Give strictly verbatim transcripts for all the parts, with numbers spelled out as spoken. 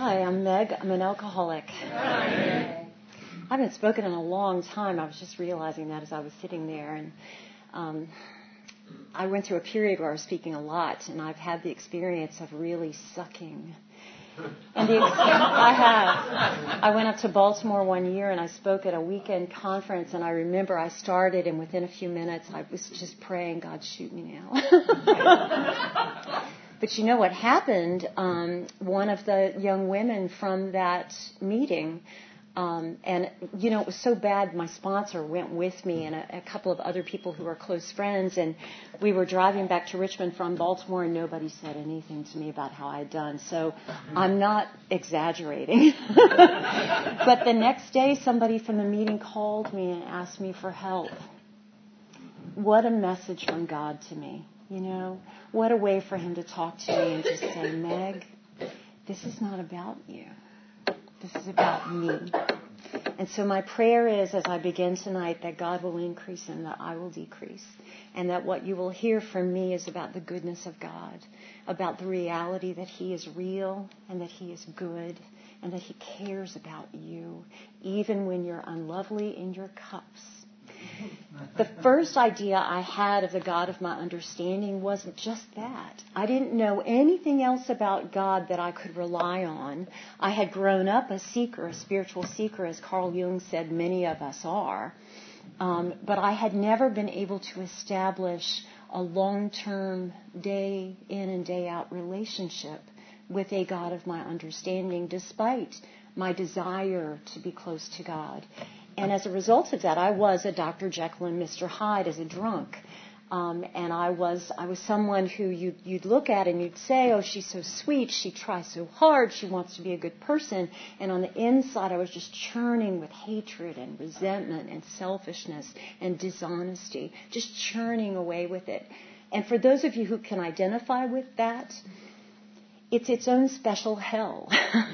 Hi, I'm Meg. I'm an alcoholic. Hi. I haven't spoken in a long time. I was just realizing that as I was sitting there. And um, I went through a period where I was speaking a lot, and I've had the experience of really sucking. And the ex- I have. I went up to Baltimore one year, and I spoke at a weekend conference, and I remember I started, and within a few minutes, I was just praying, God, shoot me now. But you know what happened? Um, one of the young women from that meeting, um, and, you know, it was so bad, my sponsor went with me and a, a couple of other people who are close friends, and we were driving back to Richmond from Baltimore, and nobody said anything to me about how I had done. So I'm not exaggerating. But the next day, somebody from the meeting called me and asked me for help. What a message from God to me. You know, what a way for him to talk to me and just say, Meg, this is not about you. This is about me. And so my prayer is, as I begin tonight, that God will increase and that I will decrease. And that what you will hear from me is about the goodness of God, about the reality that he is real and that he is good and that he cares about you, even when you're unlovely in your cups. The first idea I had of the God of my understanding wasn't just that. I didn't know anything else about God that I could rely on. I had grown up a seeker, a spiritual seeker, as Carl Jung said many of us are. Um, but I had never been able to establish a long-term, day in and day out relationship with a God of my understanding, despite my desire to be close to God. And as a result of that, I was a Doctor Jekyll and Mister Hyde as a drunk. Um, and I was I was someone who you'd, you'd look at and you'd say, oh, she's so sweet, she tries so hard, she wants to be a good person. And on the inside, I was just churning with hatred and resentment and selfishness and dishonesty, just churning away with it. And for those of you who can identify with that, it's its own special hell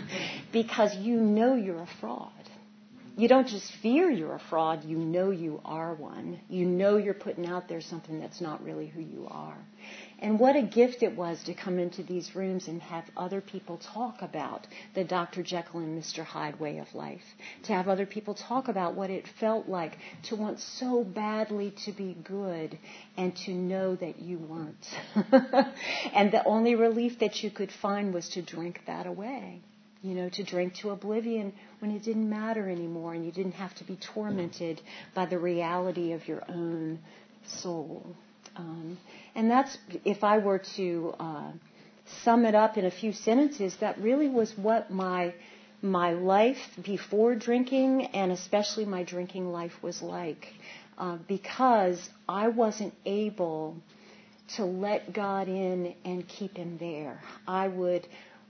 because you know you're a fraud. You don't just fear you're a fraud, you know you are one. You know you're putting out there something that's not really who you are. And what a gift it was to come into these rooms and have other people talk about the Doctor Jekyll and Mister Hyde way of life. To have other people talk about what it felt like to want so badly to be good and to know that you weren't. And the only relief that you could find was to drink that away. You know, to drink to oblivion when it didn't matter anymore and you didn't have to be tormented by the reality of your own soul. Um, and that's, if I were to uh, sum it up in a few sentences, that really was what my my life before drinking and especially my drinking life was like. Uh, because I wasn't able to let God in and keep him there. I would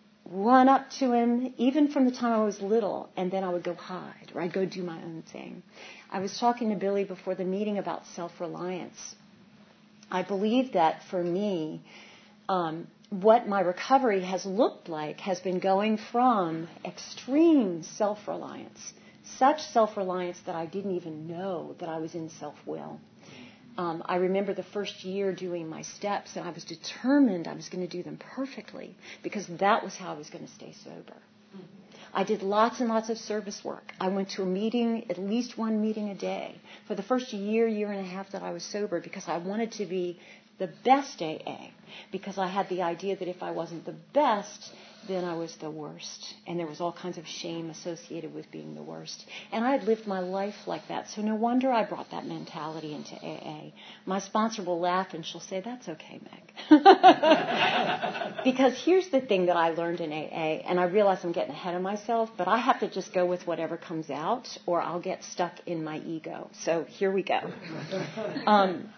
run up to him, even from the time I was little, and then I would go hide, or I'd go do my own thing. I was talking to Billy before the meeting about self-reliance. I believe that for me, um, what my recovery has looked like has been going from extreme self-reliance, such self-reliance that I didn't even know that I was in self-will. Um, I remember the first year doing my steps, and I was determined I was going to do them perfectly because that was how I was going to stay sober. Mm-hmm. I did lots and lots of service work. I went to a meeting, at least one meeting a day, for the first year, year and a half that I was sober because I wanted to be the best A A, because I had the idea that if I wasn't the best, then I was the worst. And there was all kinds of shame associated with being the worst. And I had lived my life like that. So no wonder I brought that mentality into A A. My sponsor will laugh and she'll say, that's okay, Meg. Because here's the thing that I learned in A A, and I realize I'm getting ahead of myself, but I have to just go with whatever comes out or I'll get stuck in my ego. So here we go. Um,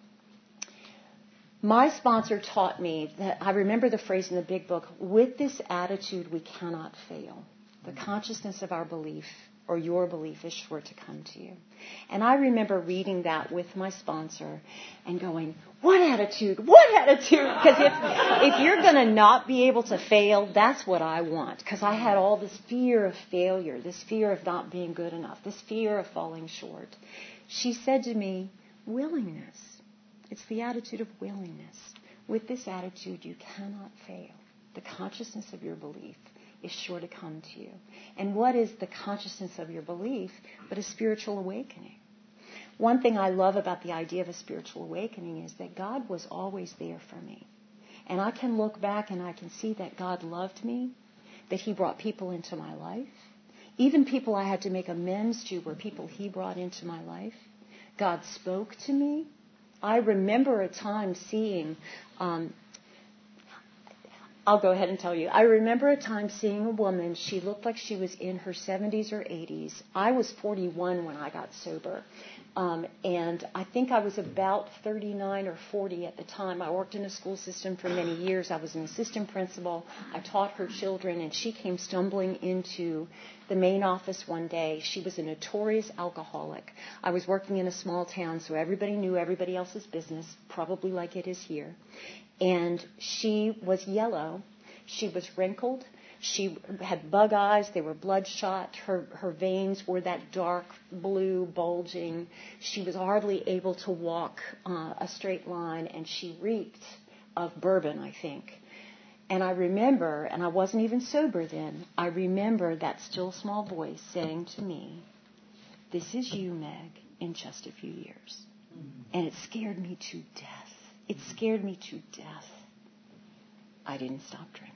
My sponsor taught me that, I remember the phrase in the big book, with this attitude we cannot fail. The consciousness of our belief or your belief is sure to come to you. And I remember reading that with my sponsor and going, what attitude? What attitude? Because if, if you're going to not be able to fail, that's what I want. Because I had all this fear of failure, this fear of not being good enough, this fear of falling short. She said to me, willingness. It's the attitude of willingness. With this attitude, you cannot fail. The consciousness of your belief is sure to come to you. And what is the consciousness of your belief but a spiritual awakening? One thing I love about the idea of a spiritual awakening is that God was always there for me. And I can look back and I can see that God loved me, that he brought people into my life. Even people I had to make amends to were people he brought into my life. God spoke to me. I remember a time seeing, um, I'll go ahead and tell you. I remember a time seeing a woman. She looked like she was in her seventies or eighties. I was forty-one when I got sober. Um, and I think I was about thirty-nine or forty at the time. I worked in a school system for many years. I was an assistant principal. I taught her children, and she came stumbling into the main office one day. She was a notorious alcoholic. I was working in a small town, so everybody knew everybody else's business, probably like it is here. And she was yellow. She was wrinkled. She had bug eyes. They were bloodshot. Her her veins were that dark blue, bulging. She was hardly able to walk uh, a straight line, and she reeked of bourbon, I think. And I remember, and I wasn't even sober then, I remember that still small voice saying to me, "This is you, Meg, in just a few years." And it scared me to death. It scared me to death. I didn't stop drinking.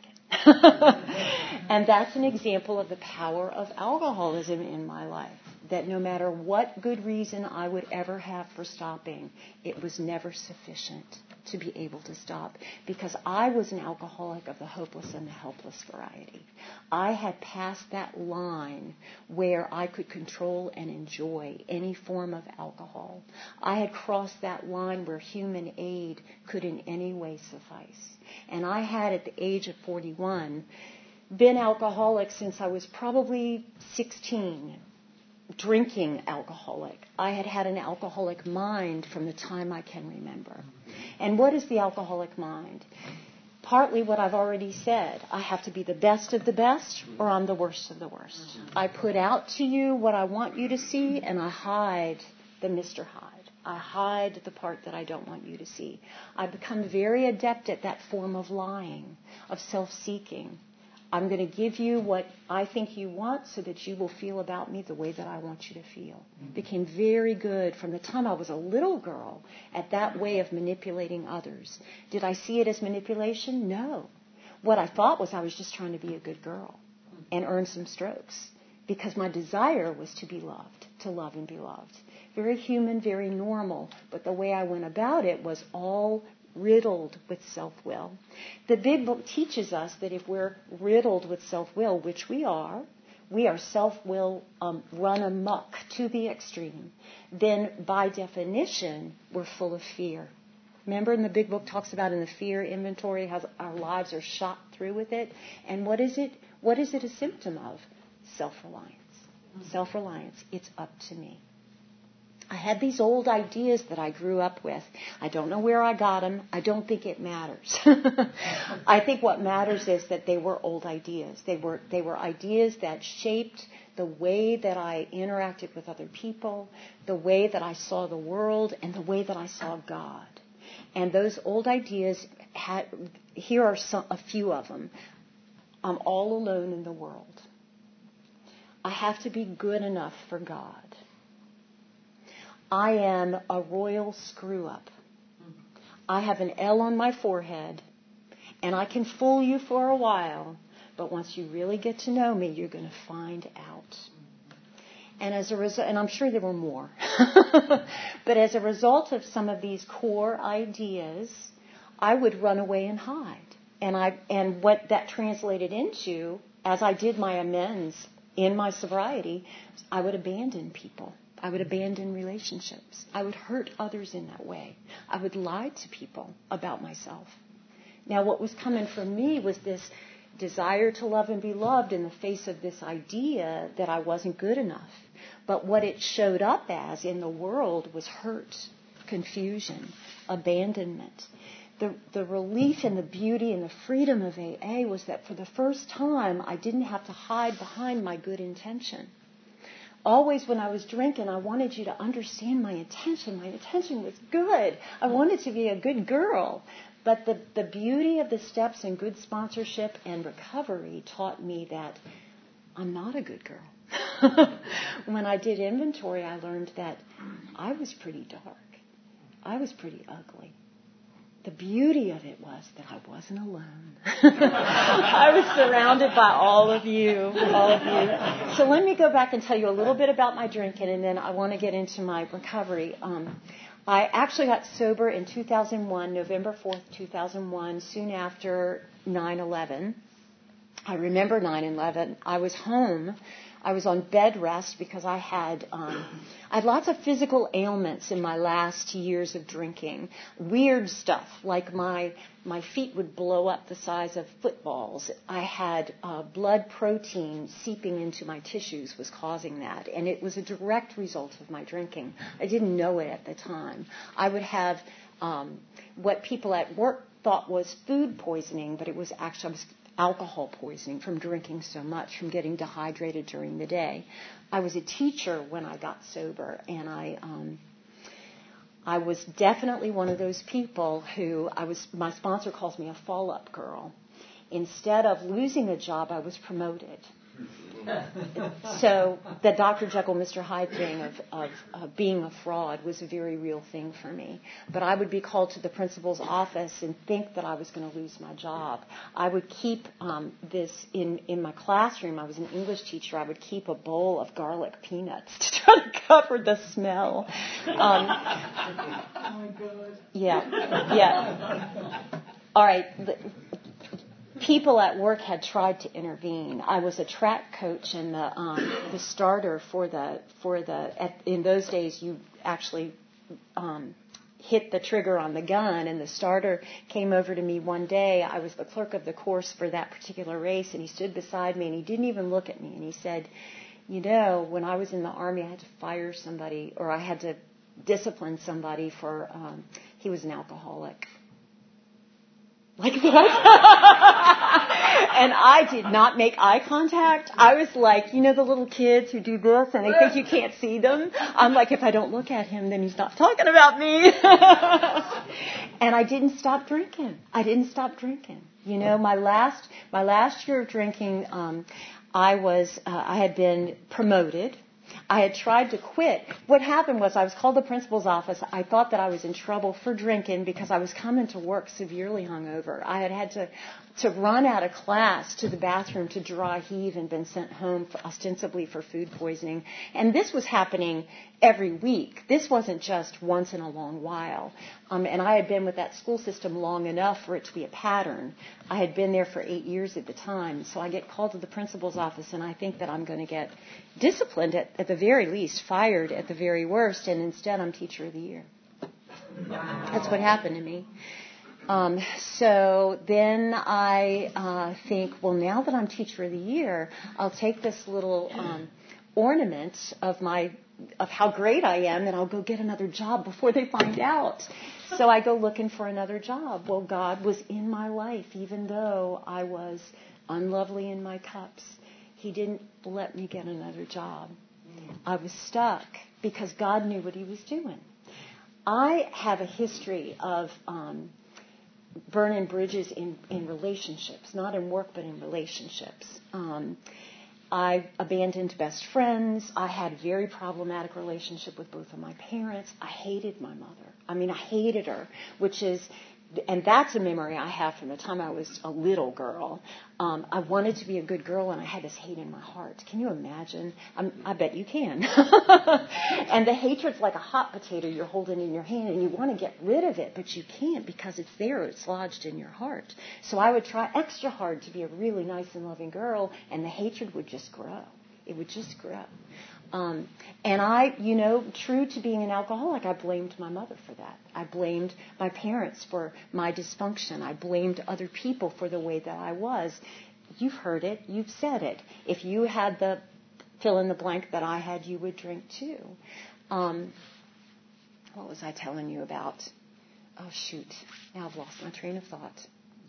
And that's an example of the power of alcoholism in my life, that no matter what good reason I would ever have for stopping, it was never sufficient to be able to stop, because I was an alcoholic of the hopeless and the helpless variety. I had passed that line where I could control and enjoy any form of alcohol. I had crossed that line where human aid could in any way suffice. And I had, at the age of forty-one, been alcoholic since I was probably sixteen, drinking alcoholic. I had had an alcoholic mind from the time I can remember. And what is the alcoholic mind? Partly what I've already said. I have to be the best of the best, or I'm the worst of the worst. I put out to you what I want you to see, and I hide the Mister Hyde. I hide the part that I don't want you to see. I become very adept at that form of lying, of self-seeking. I'm going to give you what I think you want so that you will feel about me the way that I want you to feel. Became very good from the time I was a little girl at that way of manipulating others. Did I see it as manipulation? No. What I thought was I was just trying to be a good girl and earn some strokes, because my desire was to be loved, to love and be loved. Very human, very normal, but the way I went about it was all riddled with self-will. The big book teaches us that if we're riddled with self-will, which we are, we are self-will um, run amok to the extreme, then by definition, we're full of fear. Remember, in the big book talks about in the fear inventory how our lives are shot through with it. And what is it? What is it a symptom of? Self-reliance. Mm-hmm. Self-reliance. It's up to me. I had these old ideas that I grew up with. I don't know where I got them. I don't think it matters. I think what matters is that they were old ideas. They were they were ideas that shaped the way that I interacted with other people, the way that I saw the world, and the way that I saw God. And those old ideas had, here are some, a few of them. I'm all alone in the world. I have to be good enough for God. I am a royal screw-up. I have an L on my forehead, and I can fool you for a while, but once you really get to know me, you're going to find out. And as a result, and I'm sure there were more, but as a result of some of these core ideas, I would run away and hide. And I, and what that translated into, as I did my amends in my sobriety, I would abandon people. I would abandon relationships. I would hurt others in that way. I would lie to people about myself. Now, what was coming from me was this desire to love and be loved in the face of this idea that I wasn't good enough. But what it showed up as in the world was hurt, confusion, abandonment. The, the relief and the beauty and the freedom of A A was that for the first time, I didn't have to hide behind my good intention. Always when I was drinking, I wanted you to understand my intention. My intention was good. I wanted to be a good girl. But the, the beauty of the steps and good sponsorship and recovery taught me that I'm not a good girl. When I did inventory, I learned that I was pretty dark. I was pretty ugly. The beauty of it was that I wasn't alone. I was surrounded by all of you, all of you. So let me go back and tell you a little bit about my drinking, and then I want to get into my recovery. Um, I actually got sober in two thousand one, November fourth, two thousand one, soon after nine eleven. I remember nine eleven. I was home. I was on bed rest because I had um, I had lots of physical ailments in my last years of drinking. Weird stuff, like my my feet would blow up the size of footballs. I had uh, blood protein seeping into my tissues was causing that, and it was a direct result of my drinking. I didn't know it at the time. I would have um, what people at work thought was food poisoning, but it was actually I was alcohol poisoning from drinking so much, from getting dehydrated during the day. I was a teacher when I got sober, and I um, I was definitely one of those people who I was. My sponsor calls me a fall-up girl. Instead of losing a job, I was promoted. So the Doctor Jekyll, Mister Hyde thing of, of uh, being a fraud was a very real thing for me. But I would be called to the principal's office and think that I was going to lose my job. I would keep um, this in, in my classroom. I was an English teacher. I would keep a bowl of garlic peanuts to try to cover the smell. Um, oh my God. Yeah, yeah. All right. People at work had tried to intervene. I was a track coach and the um, the starter for the for the at, in those days you actually um, hit the trigger on the gun, and the starter came over to me one day. I was the clerk of the course for that particular race, and he stood beside me and he didn't even look at me, and he said, "You know, when I was in the Army, I had to fire somebody, or I had to discipline somebody for um, he was an alcoholic." Like that. And I did not make eye contact. I was like, you know, the little kids who do this and they think you can't see them. I'm like, if I don't look at him, then he's not talking about me. And I didn't stop drinking. I didn't stop drinking. You know, my last my last year of drinking, um, I was uh, I had been promoted. I had tried to quit. What happened was I was called to the principal's office. I thought that I was in trouble for drinking because I was coming to work severely hungover. I had had to, to run out of class to the bathroom to dry heave and been sent home for, ostensibly for food poisoning. And this was happening every week. This wasn't just once in a long while. Um, and I had been with that school system long enough for it to be a pattern. I had been there for eight years at the time. So I get called to the principal's office, and I think that I'm going to get disciplined at, at the very least, fired at the very worst, and instead I'm teacher of the year. That's what happened to me. Um, so then I uh, think, well, now that I'm teacher of the year, I'll take this little um, ornament of my of how great I am, and I'll go get another job before they find out. So I go looking for another job. Well, God was in my life, even though I was unlovely in my cups. He didn't let me get another job. I was stuck because God knew what he was doing. I have a history of um, burning bridges in, in relationships, not in work, but in relationships. Um, I abandoned best friends. I had a very problematic relationship with both of my parents. I hated my mother. I mean, I hated her, which is, and that's a memory I have from the time I was a little girl. Um, I wanted to be a good girl, and I had this hate in my heart. Can you imagine? I'm, I bet you can. And the hatred's like a hot potato you're holding in your hand, and you want to get rid of it, but you can't because it's there. It's lodged in your heart. So I would try extra hard to be a really nice and loving girl, and the hatred would just grow. It would just grow. Um, and I, you know, true to being an alcoholic, I blamed my mother for that. I blamed my parents for my dysfunction. I blamed other people for the way that I was. You've heard it. You've said it. If you had the fill in the blank that I had, you would drink too. Um, what was I telling you about? Oh, shoot. Now I've lost my train of thought.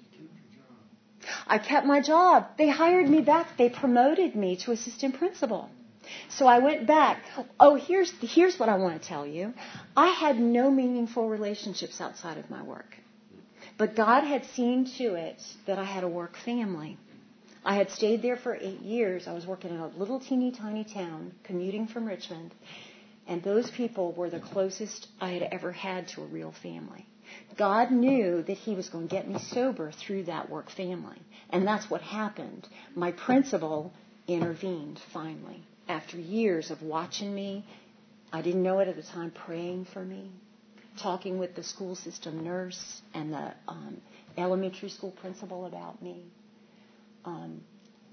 I kept my job. They hired me back. They promoted me to assistant principal. So I went back. Oh, here's here's what I want to tell you. I had no meaningful relationships outside of my work But God had seen to it that I had a work family. I had stayed there for eight years. I was working in a little teeny tiny town, commuting from Richmond. And those people were the closest I had ever had to a real family. God knew that he was going to get me sober through that work family. And that's what happened. My principal intervened finally. After years of watching me, I didn't know it at the time, praying for me, talking with the school system nurse and the um, elementary school principal about me. Um,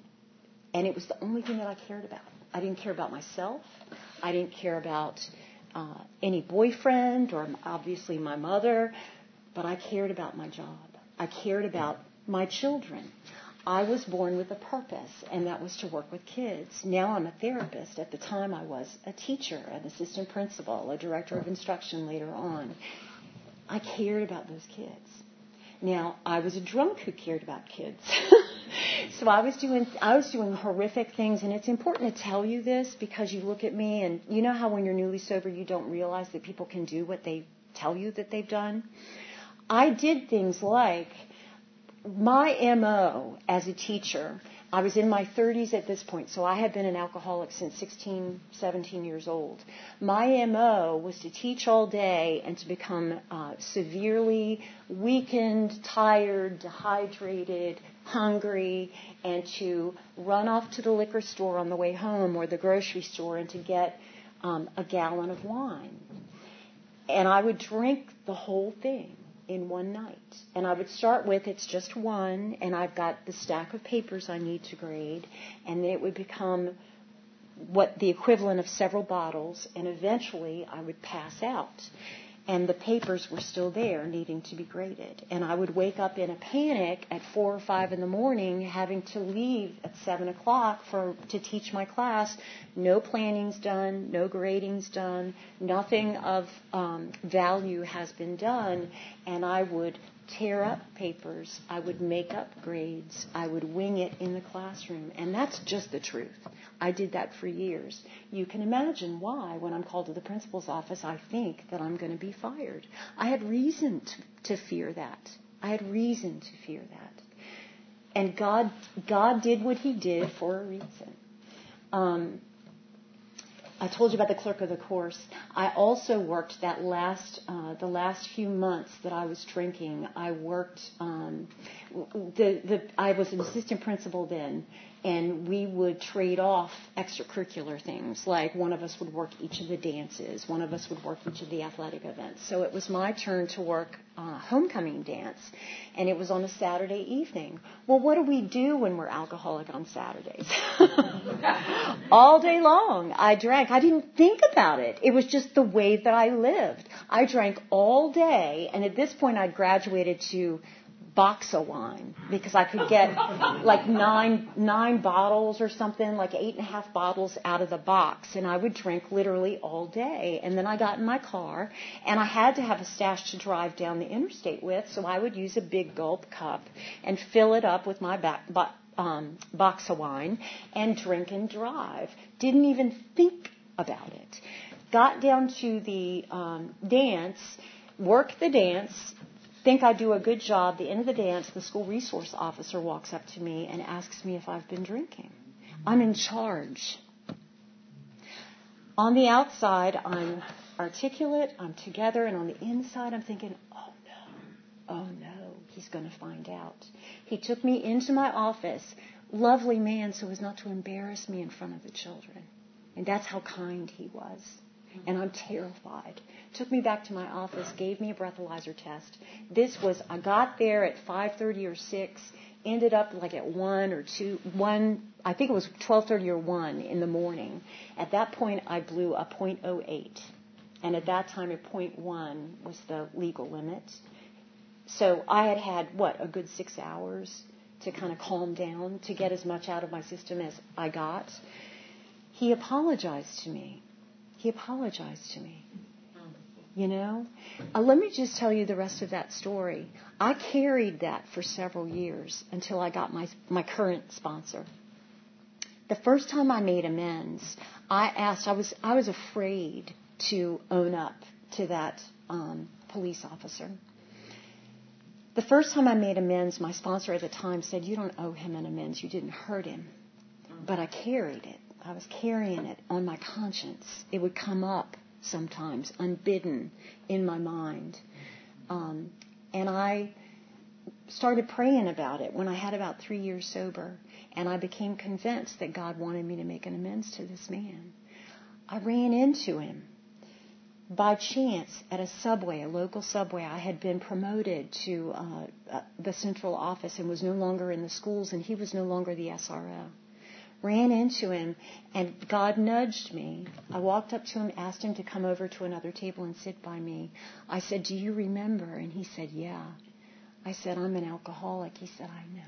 and it was the only thing that I cared about. I didn't care about myself. I didn't care about uh, any boyfriend or obviously my mother, but I cared about my job. I cared about my children. I was born with a purpose, and that was to work with kids. Now I'm a therapist. At the time I was a teacher, an assistant principal, a director of instruction later on. I cared about those kids. Now, I was a drunk who cared about kids. So I was doing I was doing horrific things, and it's important to tell you this because you look at me and you know how when you're newly sober you don't realize that people can do what they tell you that they've done. I did things like my M O as a teacher. I was in my thirties at this point, so I had been an alcoholic since sixteen, seventeen years old. My M O was to teach all day and to become uh, severely weakened, tired, dehydrated, hungry, and to run off to the liquor store on the way home or the grocery store and to get um, a gallon of wine. And I would drink the whole thing in one night. And I would start with, it's just one, and I've got the stack of papers I need to grade, and then it would become what the equivalent of several bottles, and eventually I would pass out. And the papers were still there, needing to be graded. And I would wake up in a panic at four or five in the morning, having to leave at seven o'clock for to teach my class. No planning's done, no grading's done, nothing of um, value has been done. And I would tear up papers, I would make up grades, I would wing it in the classroom. And that's just the truth. I did that for years. You can imagine why, when I'm called to the principal's office, I think that I'm going to be fired. I had reason to, to fear that. I had reason to fear that. And God, God did what he did for a reason. Um, I told you about the clerk of the course. I also worked that last, uh, the last few months that I was drinking. I worked, um, the, the, I was an assistant principal then, and we would trade off extracurricular things. Like one of us would work each of the dances, one of us would work each of the athletic events. So it was my turn to work uh, homecoming dance, and it was on a Saturday evening. Well, what do we do when we're alcoholic on Saturdays? All day long, I drank. I didn't think about it. It was just the way that I lived. I drank all day, and at this point I'd graduated to box of wine because I could get like nine nine bottles or something, like eight and a half bottles out of the box, and I would drink literally all day. And then I got in my car, and I had to have a stash to drive down the interstate with, so I would use a big gulp cup and fill it up with my back, bo- um, box of wine and drink and drive. Didn't even think about it. Got down to the um, dance, worked the dance, think I do a good job. The end of the dance, the school resource officer walks up to me and asks me if I've been drinking. I'm in charge. On the outside, I'm articulate, I'm together, and on the inside, I'm thinking, oh no, oh no, he's going to find out. He took me into my office, lovely man, so as not to embarrass me in front of the children. And that's how kind he was. And I'm terrified. Took me back to my office, gave me a breathalyzer test. This was, I got there at five thirty or six, ended up like at one or two, one, I think it was twelve thirty or one in the morning. At that point, I blew a point oh eight. And at that time, a point one was the legal limit. So I had had, what, a good six hours to kind of calm down, to get as much out of my system as I got. He apologized to me. He apologized to me. You know? Uh, let me just tell you the rest of that story. I carried that for several years until I got my my current sponsor. The first time I made amends, I asked, I was I was afraid to own up to that um, police officer. The first time I made amends, my sponsor at the time said, you don't owe him an amends. You didn't hurt him. But I carried it. I was carrying it on my conscience. It would come up sometimes, unbidden, in my mind. Um, and I started praying about it when I had about three years sober. And I became convinced that God wanted me to make an amends to this man. I ran into him by chance at a subway, a local subway. I had been promoted to uh, uh, the central office and was no longer in the schools, and he was no longer the S R O. Ran into him, and God nudged me. I walked up to him, asked him to come over to another table and sit by me. I said, do you remember? And he said, yeah. I said, I'm an alcoholic. He said, I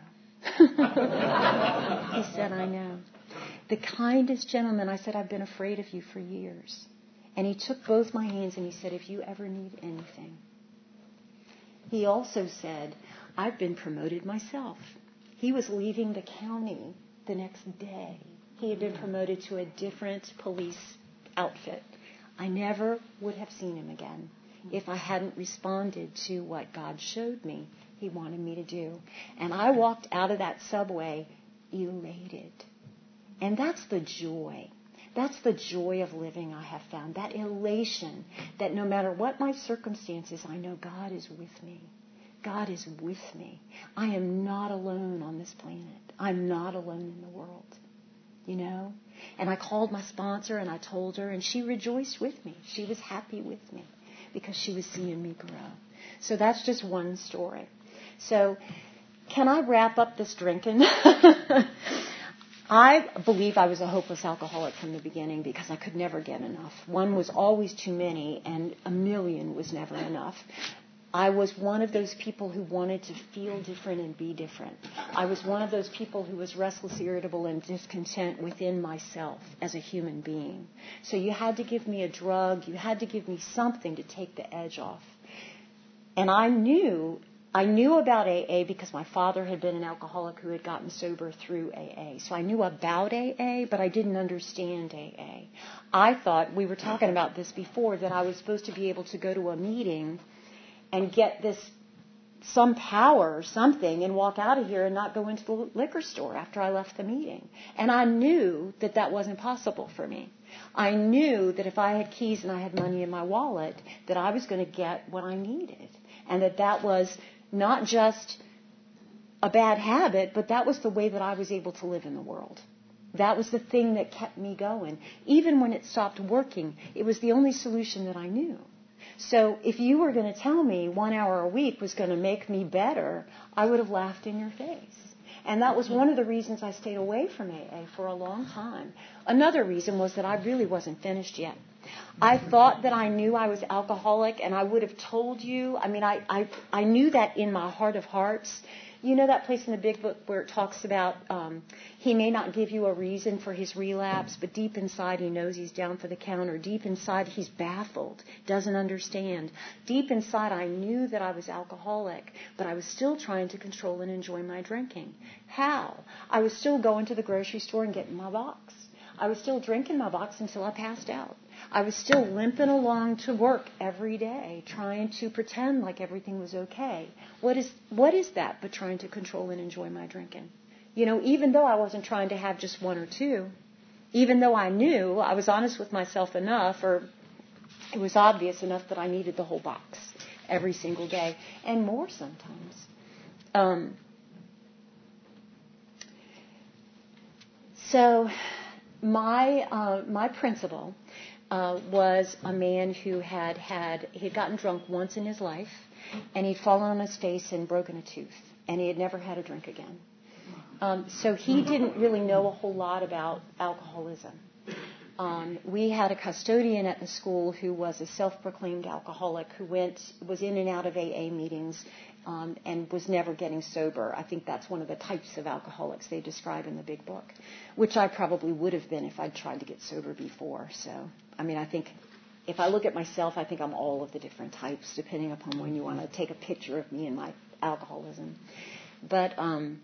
know. He said, I know. The kindest gentleman. I said, I've been afraid of you for years. And he took both my hands and he said, if you ever need anything. He also said, I've been promoted myself. He was leaving the county the next day. He had been promoted to a different police outfit. I never would have seen him again if I hadn't responded to what God showed me he wanted me to do. And I walked out of that subway elated. And that's the joy. That's the joy of living, I have found. That elation that no matter what my circumstances, I know God is with me. God is with me. I am not alone on this planet. I'm not alone in the world. You know? And I called my sponsor and I told her, and she rejoiced with me. She was happy with me because she was seeing me grow. So that's just one story. So can I wrap up this drinking? I believe I was a hopeless alcoholic from the beginning because I could never get enough. One was always too many, and a million was never enough. I was one of those people who wanted to feel different and be different. I was one of those people who was restless, irritable, and discontent within myself as a human being. So you had to give me a drug. You had to give me something to take the edge off. And I knew... I knew about A A because my father had been an alcoholic who had gotten sober through A A. So I knew about A A, but I didn't understand A A. I thought, we were talking about this before, that I was supposed to be able to go to a meeting and get this, some power or something, and walk out of here and not go into the liquor store after I left the meeting. And I knew that that wasn't possible for me. I knew that if I had keys and I had money in my wallet, that I was going to get what I needed. And that that was not just a bad habit, but that was the way that I was able to live in the world. That was the thing that kept me going. Even when it stopped working, it was the only solution that I knew. So if you were going to tell me one hour a week was going to make me better, I would have laughed in your face. And that was one of the reasons I stayed away from A A for a long time. Another reason was that I really wasn't finished yet. I thought that I knew I was alcoholic, and I would have told you. I mean, I, I, I knew that in my heart of hearts. You know that place in the Big Book where it talks about um, he may not give you a reason for his relapse, but deep inside he knows he's down for the count, or deep inside he's baffled, doesn't understand. Deep inside I knew that I was alcoholic, but I was still trying to control and enjoy my drinking. How? I was still going to the grocery store and getting my box. I was still drinking my box until I passed out. I was still limping along to work every day, trying to pretend like everything was okay. What is what is that but trying to control and enjoy my drinking? You know, even though I wasn't trying to have just one or two, even though I knew, I was honest with myself enough, or it was obvious enough that I needed the whole box every single day, and more sometimes. Um, so my uh, my principal Uh, was a man who had had, he had gotten drunk once in his life, and he'd fallen on his face and broken a tooth, and he had never had a drink again. Um, so he didn't really know a whole lot about alcoholism. Um, we had a custodian at the school who was a self-proclaimed alcoholic who went, was in and out of A A meetings, um, and was never getting sober. I think that's one of the types of alcoholics they describe in the Big Book, which I probably would have been if I'd tried to get sober before. So, I mean, I think if I look at myself, I think I'm all of the different types, depending upon when you want to take a picture of me and my alcoholism. But um,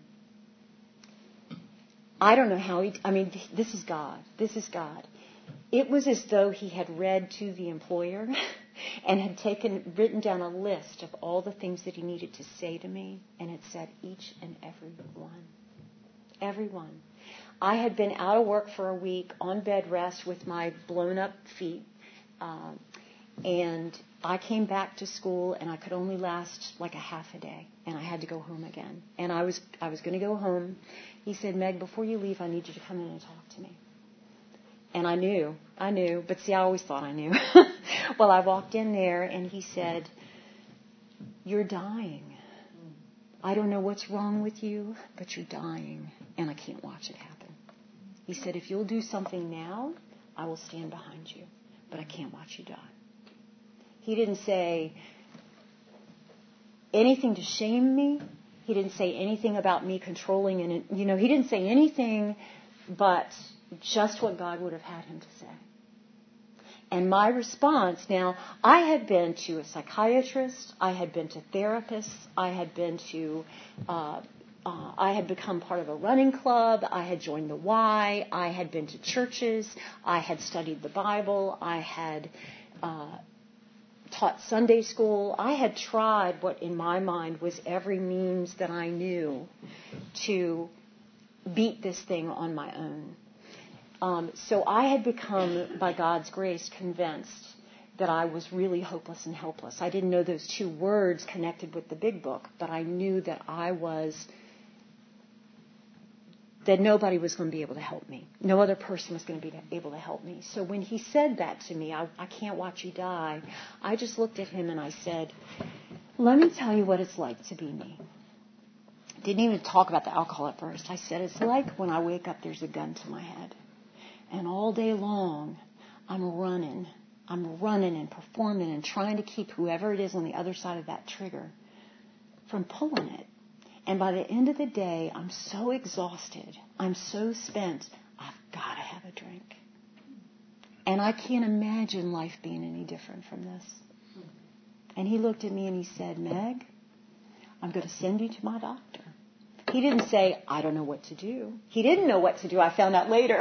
I don't know how he, I mean, this is God. This is God. It was as though he had read to the employer and had taken, written down a list of all the things that he needed to say to me, and it said each and every one. Every one. I had been out of work for a week on bed rest with my blown up feet, um, and I came back to school, and I could only last like a half a day, and I had to go home again. And I was I was going to go home. He said, Meg, before you leave, I need you to come in and talk to me. And I knew, I knew, but see, I always thought I knew. Well, I walked in there, and he said, you're dying. I don't know what's wrong with you, but you're dying, and I can't watch it happen. He said, if you'll do something now, I will stand behind you, but I can't watch you die. He didn't say anything to shame me. He didn't say anything about me controlling, and you know, he didn't say anything but just what God would have had him to say. And my response, now, I had been to a psychiatrist, I had been to therapists, I had been to, uh, uh, I had become part of a running club, I had joined the Y, I had been to churches, I had studied the Bible, I had uh, taught Sunday school. I had tried what in my mind was every means that I knew to beat this thing on my own. Um, so I had become, by God's grace, convinced that I was really hopeless and helpless. I didn't know those two words connected with the big book, but I knew that I was, that nobody was going to be able to help me. No other person was going to be able to help me. So when he said that to me, I, I can't watch you die, I just looked at him and I said, let me tell you what it's like to be me. Didn't even talk about the alcohol at first. I said, it's like when I wake up, there's a gun to my head. And all day long, I'm running. I'm running and performing and trying to keep whoever it is on the other side of that trigger from pulling it. And by the end of the day, I'm so exhausted. I'm so spent. I've got to have a drink. And I can't imagine life being any different from this. And he looked at me and he said, Meg, I'm going to send you to my doctor. He didn't say, I don't know what to do. He didn't know what to do. I found out later.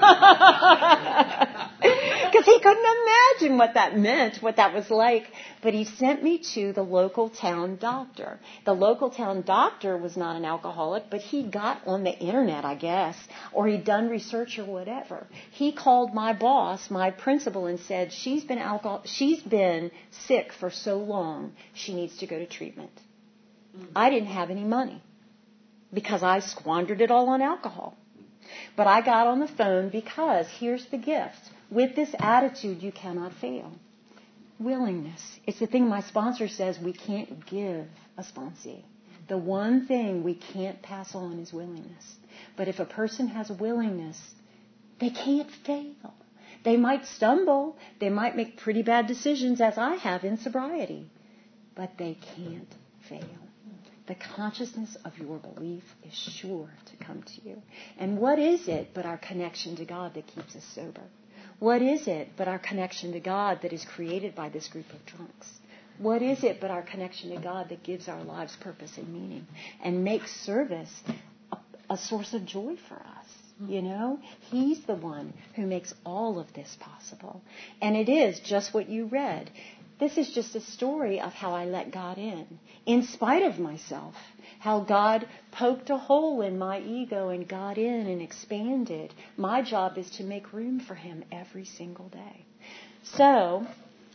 Because he couldn't imagine what that meant, what that was like. But he sent me to the local town doctor. The local town doctor was not an alcoholic, but he got on the internet, I guess, or he'd done research or whatever. He called my boss, my principal, and said, she's been alcohol- she's been sick for so long, she needs to go to treatment. Mm. I didn't have any money, because I squandered it all on alcohol. But I got on the phone because here's the gift. With this attitude, you cannot fail. Willingness. It's the thing my sponsor says we can't give a sponsee. The one thing we can't pass on is willingness. But if a person has willingness, they can't fail. They might stumble. They might make pretty bad decisions, as I have in sobriety. But they can't fail. The consciousness of your belief is sure to come to you. And what is it but our connection to God that keeps us sober? What is it but our connection to God that is created by this group of drunks? What is it but our connection to God that gives our lives purpose and meaning and makes service a, a source of joy for us? You know, He's the one who makes all of this possible. And it is just what you read. This is just a story of how I let God in, in spite of myself. How God poked a hole in my ego and got in and expanded. My job is to make room for Him every single day. So,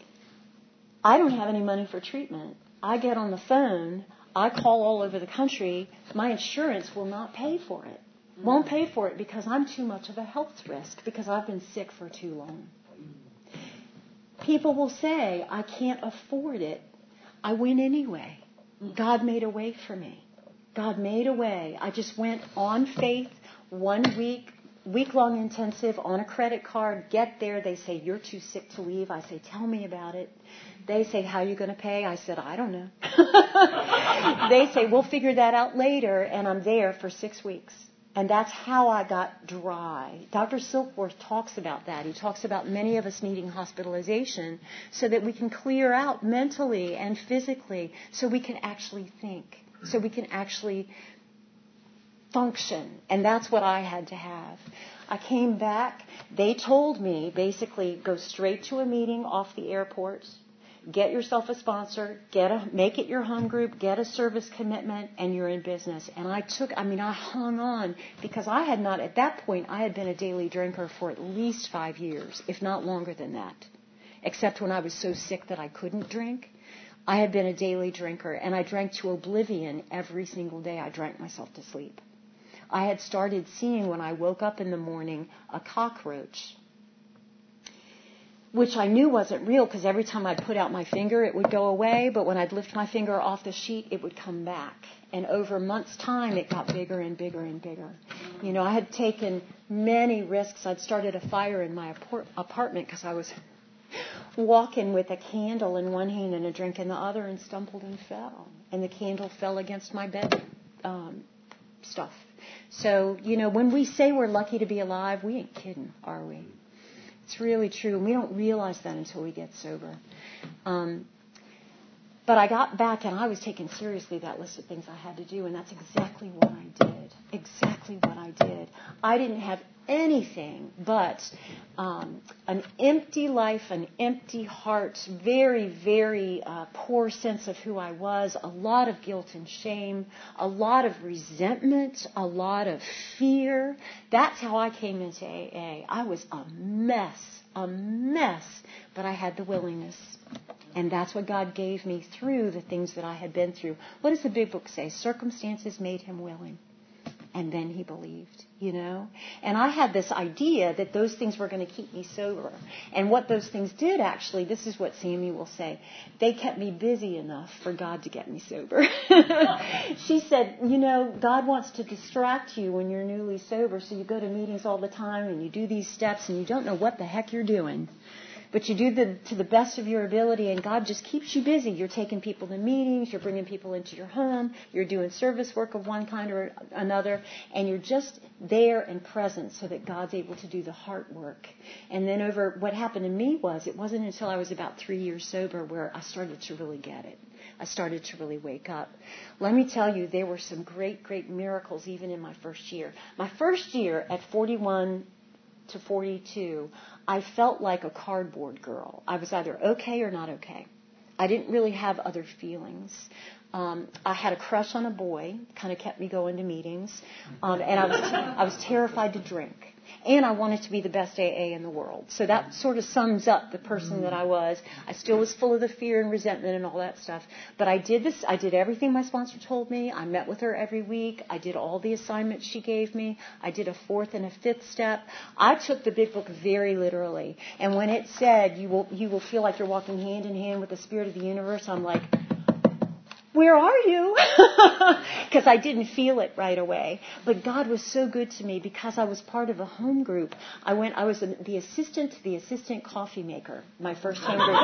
I don't have any money for treatment. I get on the phone. I call all over the country. My insurance will not pay for it. Won't pay for it because I'm too much of a health risk, because I've been sick for too long. People will say, I can't afford it. I went anyway. God made a way for me. God made a way. I just went on faith, one week, week-long intensive on a credit card. Get there. They say, you're too sick to leave. I say, tell me about it. They say, how are you going to pay? I said, I don't know. They say, we'll figure that out later. And I'm there for six weeks. And that's how I got dry. Doctor Silkworth talks about that. He talks about many of us needing hospitalization so that we can clear out mentally and physically, so we can actually think, so we can actually function. And that's what I had to have. I came back. They told me, basically, go straight to a meeting off the airport. Get yourself a sponsor, get a, make it your home group, get a service commitment, and you're in business. And I took, I mean, I hung on because I had not, at that point, I had been a daily drinker for at least five years, if not longer than that. Except when I was so sick that I couldn't drink. I had been a daily drinker, and I drank to oblivion every single day. I drank myself to sleep. I had started seeing, when I woke up in the morning, a cockroach, which I knew wasn't real because every time I'd put out my finger, it would go away. But when I'd lift my finger off the sheet, it would come back. And over months' time, it got bigger and bigger and bigger. You know, I had taken many risks. I'd started a fire in my apartment because I was walking with a candle in one hand and a drink in the other and stumbled and fell. And the candle fell against my bed um, stuff. So, you know, when we say we're lucky to be alive, we ain't kidding, are we? It's really true, and we don't realize that until we get sober. Um, but I got back, and I was taking seriously that list of things I had to do, and that's exactly what I did. Exactly what I did. I didn't have anything but um, an empty life, an empty heart, very, very uh, poor sense of who I was, a lot of guilt and shame, a lot of resentment, a lot of fear. That's how I came into A A. I was a mess, a mess, but I had the willingness. And that's what God gave me through the things that I had been through. What does the big book say? Circumstances made him willing. And then he believed, you know. And I had this idea that those things were going to keep me sober. And what those things did, actually, this is what Sammy will say, they kept me busy enough for God to get me sober. She said, you know, God wants to distract you when you're newly sober, so you go to meetings all the time and you do these steps and you don't know what the heck you're doing. But you do the to the best of your ability, and God just keeps you busy. You're taking people to meetings, you're bringing people into your home, you're doing service work of one kind or another, and you're just there and present so that God's able to do the heart work. And then over, what happened to me was, it wasn't until I was about three years sober where I started to really get it. I started to really wake up. Let me tell you, there were some great, great miracles even in my first year. My first year at forty-one to forty-two, I felt like a cardboard girl. I was either okay or not okay. I didn't really have other feelings. Um, I had a crush on a boy, kind of kept me going to meetings, um, and I was I was terrified to drink. And I wanted to be the best A A in the world. So that sort of sums up the person that I was. I still was full of the fear and resentment and all that stuff. But I did this. I did everything my sponsor told me. I met with her every week. I did all the assignments she gave me. I did a fourth and a fifth step. I took the big book very literally. And when it said, you will, you will feel like you're walking hand in hand with the spirit of the universe, I'm like, where are you? Because I didn't feel it right away. But God was so good to me because I was part of a home group. I went. I was the assistant to the assistant coffee maker, my first home group.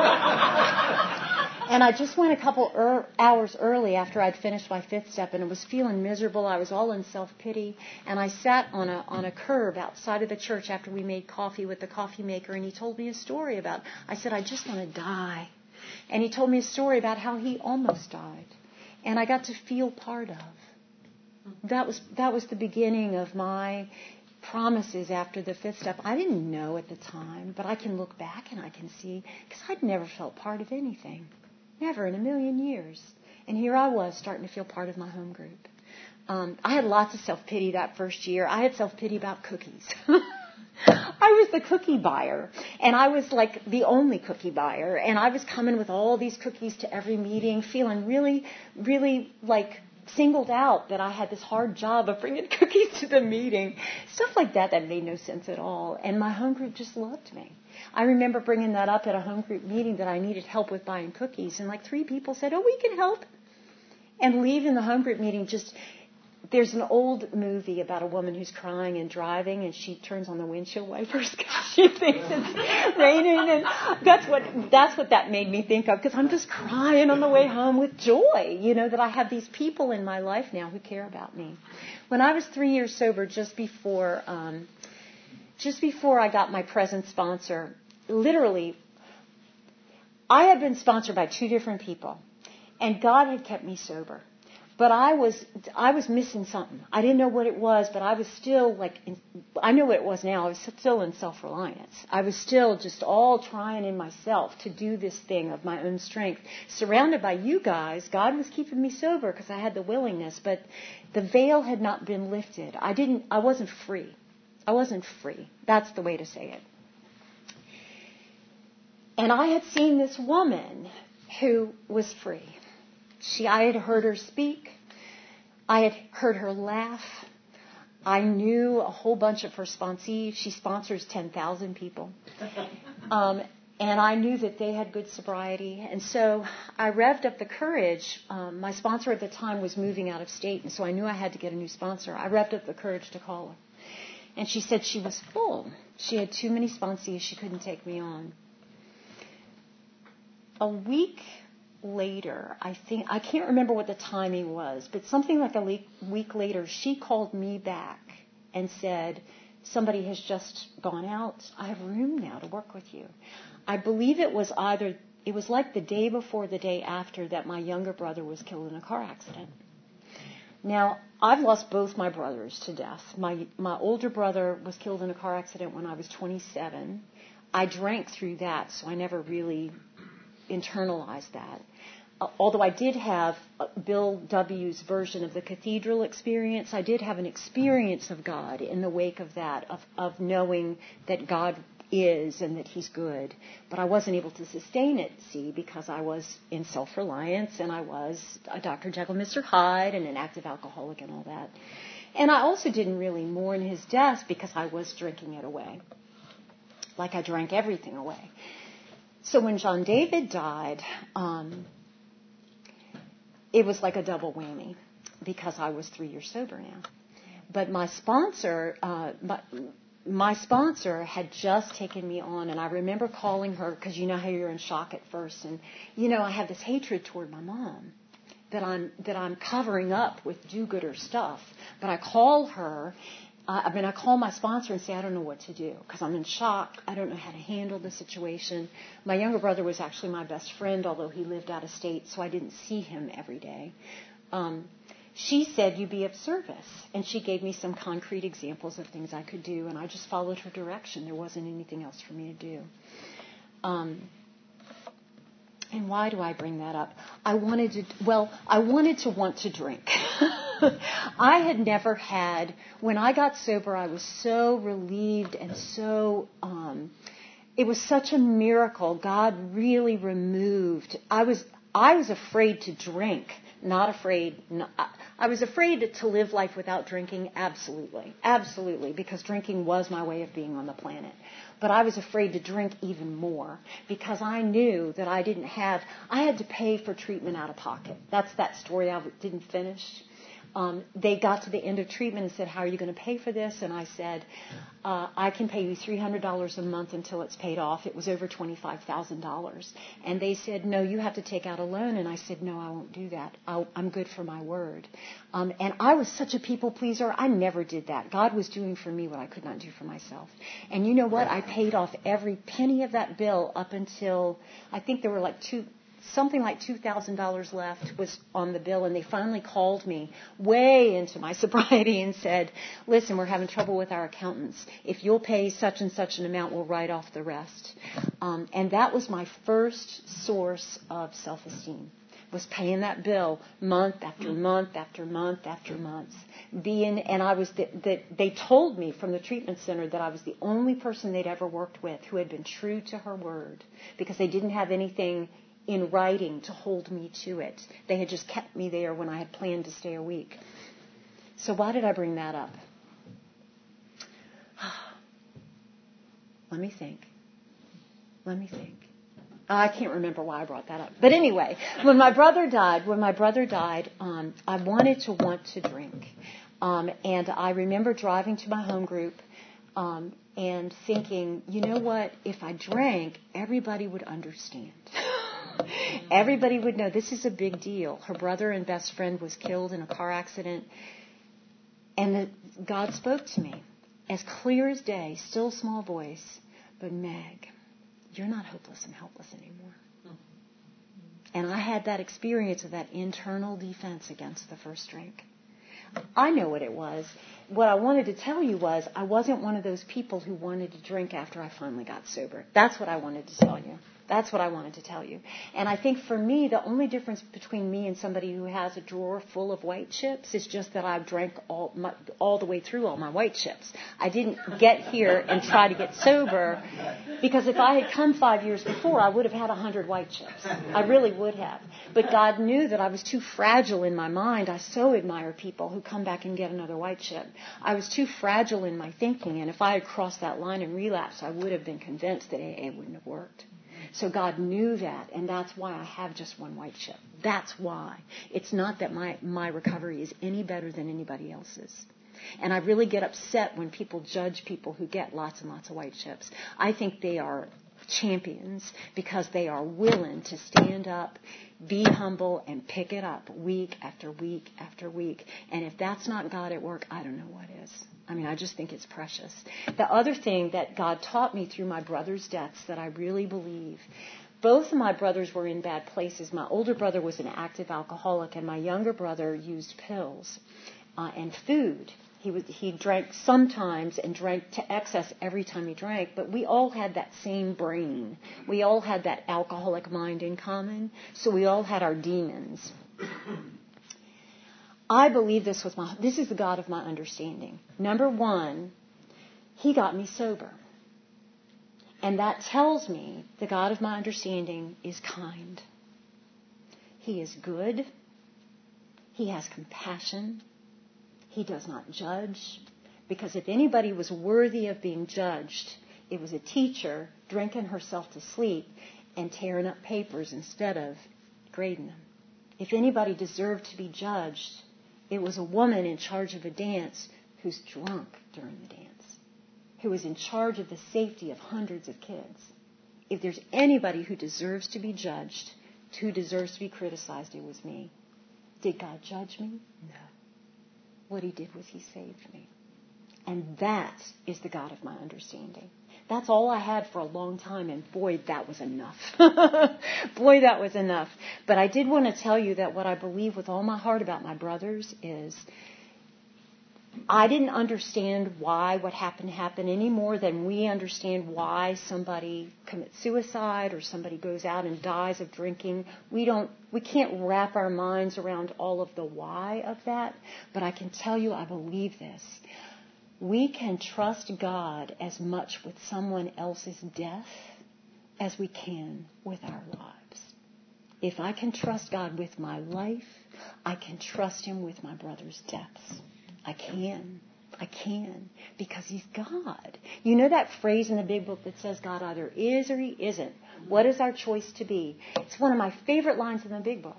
And I just went a couple er- hours early after I'd finished my fifth step, and I was feeling miserable. I was all in self-pity. And I sat on a on a curb outside of the church after we made coffee with the coffee maker, and he told me a story about, I said, I just want to die. And he told me a story about how he almost died. And I got to feel part of. That was that was the beginning of my promises after the fifth step. I didn't know at the time, but I can look back and I can see, because I'd never felt part of anything. Never in a million years. And here I was starting to feel part of my home group. Um, I had lots of self-pity that first year. I had self-pity about cookies. I was the cookie buyer, and I was like the only cookie buyer, and I was coming with all these cookies to every meeting, feeling really, really like singled out that I had this hard job of bringing cookies to the meeting. Stuff like that that made no sense at all, and my home group just loved me. I remember bringing that up at a home group meeting that I needed help with buying cookies, and like three people said, oh, we can help, and leaving the home group meeting just... There's an old movie about a woman who's crying and driving, and she turns on the windshield wipers because she thinks it's raining, and that's what that's what that made me think of, because I'm just crying on the way home with joy, you know, that I have these people in my life now who care about me. When I was three years sober, just before um, just before I got my present sponsor, literally, I had been sponsored by two different people, and God had kept me sober. But I was I was missing something. I didn't know what it was, but I was still like, in, I know what it was now. I was still in self-reliance. I was still just all trying in myself to do this thing of my own strength. Surrounded by you guys, God was keeping me sober because I had the willingness, but the veil had not been lifted. I didn't. I wasn't free. I wasn't free. That's the way to say it. And I had seen this woman who was free. She, I had heard her speak. I had heard her laugh. I knew a whole bunch of her sponsees. She sponsors ten thousand people. Um, and I knew that they had good sobriety. And so I revved up the courage. Um, my sponsor at the time was moving out of state, and so I knew I had to get a new sponsor. I revved up the courage to call her. And she said she was full. She had too many sponsees. She couldn't take me on. A week later, I think, I can't remember what the timing was, but something like a week, week later, she called me back and said, somebody has just gone out. I have room now to work with you. I believe it was either, it was like the day before, the day after that my younger brother was killed in a car accident. Now, I've lost both my brothers to death. My, my older brother was killed in a car accident when I was twenty-seven. I drank through that, so I never really internalized that. Uh, although I did have uh, Bill W.'s version of the cathedral experience, I did have an experience of God in the wake of that, of, of knowing that God is and that he's good. But I wasn't able to sustain it, see, because I was in self-reliance and I was a Doctor Jekyll, Mister Hyde and an active alcoholic and all that. And I also didn't really mourn his death because I was drinking it away, like I drank everything away. So when John David died, um, it was like a double whammy because I was three years sober now. But my sponsor, uh, my, my sponsor had just taken me on, and I remember calling her because you know how you're in shock at first, and you know I have this hatred toward my mom that I'm that I'm covering up with do-gooder stuff. But I call her. Uh, I mean, I call my sponsor and say, I don't know what to do because I'm in shock. I don't know how to handle the situation. My younger brother was actually my best friend, although he lived out of state, so I didn't see him every day. Um, she said, you be of service. And she gave me some concrete examples of things I could do, and I just followed her direction. There wasn't anything else for me to do. Um, and why do I bring that up? I wanted to, well, I wanted to want to drink. I had never had, when I got sober, I was so relieved and so, um, it was such a miracle. God really removed, I was, I was afraid to drink, not afraid, not, I was afraid to live life without drinking, absolutely, absolutely, because drinking was my way of being on the planet. But I was afraid to drink even more because I knew that I didn't have, I had to pay for treatment out of pocket. That's that story I didn't finish. Um, they got to the end of treatment and said, how are you going to pay for this? And I said, uh, I can pay you three hundred dollars a month until it's paid off. It was over twenty-five thousand dollars. And they said, no, you have to take out a loan. And I said, no, I won't do that. I'll, I'm good for my word. Um, and I was such a people pleaser. I never did that. God was doing for me what I could not do for myself. And you know what? I paid off every penny of that bill up until, I think there were like two, something like two thousand dollars left was on the bill, and they finally called me way into my sobriety and said, listen, we're having trouble with our accountants. If you'll pay such and such an amount, we'll write off the rest. Um, and that was my first source of self-esteem, was paying that bill month after month after month after month. Being, and I was, the, the, they told me from the treatment center that I was the only person they'd ever worked with who had been true to her word because they didn't have anything in writing to hold me to it. They had just kept me there when I had planned to stay a week. So why did I bring that up? Let me think. Let me think. Oh, I can't remember why I brought that up. But anyway, when my brother died, when my brother died, um, I wanted to want to drink. Um, and I remember driving to my home group um, and thinking, you know what, if I drank, everybody would understand. Everybody would know this is a big deal. Her brother and best friend was killed in a car accident. And the, God spoke to me as clear as day, still small voice, but Meg, you're not hopeless and helpless anymore. And I had that experience of that internal defense against the first drink. I know what it was. What I wanted to tell you was I wasn't one of those people who wanted to drink after I finally got sober. That's what I wanted to tell you. That's what I wanted to tell you. And I think for me, the only difference between me and somebody who has a drawer full of white chips is just that I've drank all, my, all the way through all my white chips. I didn't get here and try to get sober, because if I had come five years before, I would have had a hundred white chips. I really would have. But God knew that I was too fragile in my mind. I so admire people who come back and get another white chip. I was too fragile in my thinking, and if I had crossed that line and relapsed, I would have been convinced that A A wouldn't have worked. So God knew that, and that's why I have just one white chip. That's why. It's not that my, my recovery is any better than anybody else's. And I really get upset when people judge people who get lots and lots of white chips. I think they are champions because they are willing to stand up, be humble, and pick it up week after week after week. And if that's not God at work, I don't know what is. I mean, I just think it's precious. The other thing that God taught me through my brother's deaths that I really believe, both of my brothers were in bad places. My older brother was an active alcoholic, and my younger brother used pills uh, and food. He was, he drank sometimes and drank to excess every time he drank, but we all had that same brain. We all had that alcoholic mind in common, so we all had our demons. I believe this was my, this is the God of my understanding. Number one, he got me sober. And that tells me the God of my understanding is kind. He is good. He has compassion. He does not judge. Because if anybody was worthy of being judged, it was a teacher drinking herself to sleep and tearing up papers instead of grading them. If anybody deserved to be judged, it was a woman in charge of a dance who's drunk during the dance, who was in charge of the safety of hundreds of kids. If there's anybody who deserves to be judged, who deserves to be criticized, it was me. Did God judge me? No. What he did was he saved me. And that is the God of my understanding. That's all I had for a long time, and boy, that was enough. Boy, that was enough. But I did want to tell you that what I believe with all my heart about my brothers is I didn't understand why what happened happened any more than we understand why somebody commits suicide or somebody goes out and dies of drinking. We don't, we can't wrap our minds around all of the why of that, but I can tell you I believe this. We can trust God as much with someone else's death as we can with our lives. If I can trust God with my life, I can trust him with my brother's deaths. I can. I can. Because he's God. You know that phrase in the big book that says God either is or he isn't. What is our choice to be? It's one of my favorite lines in the big book.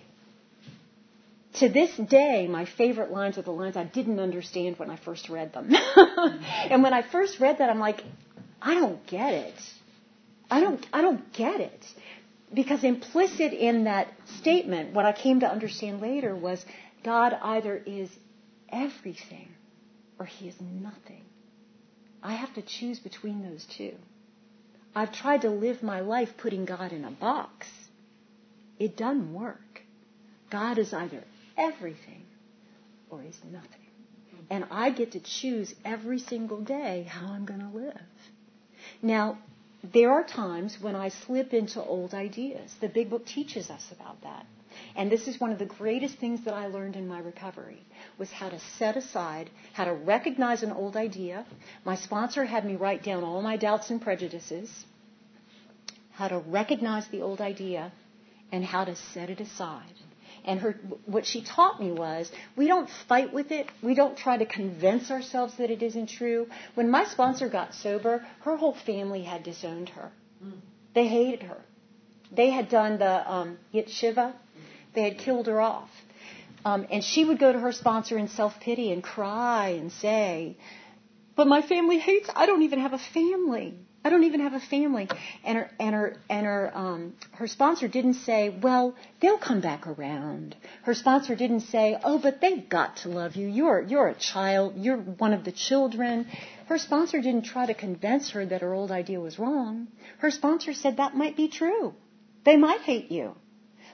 To this day, my favorite lines are the lines I didn't understand when I first read them. And when I first read that, I'm like, I don't get it. I don't, I don't get it. Because implicit in that statement, what I came to understand later was God either is everything or he is nothing. I have to choose between those two. I've tried to live my life putting God in a box. It doesn't work. God is either everything or he's nothing. And I get to choose every single day how I'm going to live. Now, there are times when I slip into old ideas. The big book teaches us about that. And this is one of the greatest things that I learned in my recovery, was how to set aside, how to recognize an old idea. My sponsor had me write down all my doubts and prejudices, how to recognize the old idea, and how to set it aside. And her, what she taught me was, we don't fight with it. We don't try to convince ourselves that it isn't true. When my sponsor got sober, her whole family had disowned her. They hated her. They had done the um, Yit Shiva. They had killed her off. Um, and she would go to her sponsor in self-pity and cry and say, but my family hates, I don't even have a family. I don't even have a family. And her and her and her um, her sponsor didn't say, well, they'll come back around. Her sponsor didn't say, oh, but they've got to love you. You're you're a child. You're one of the children. Her sponsor didn't try to convince her that her old idea was wrong. Her sponsor said that might be true. They might hate you.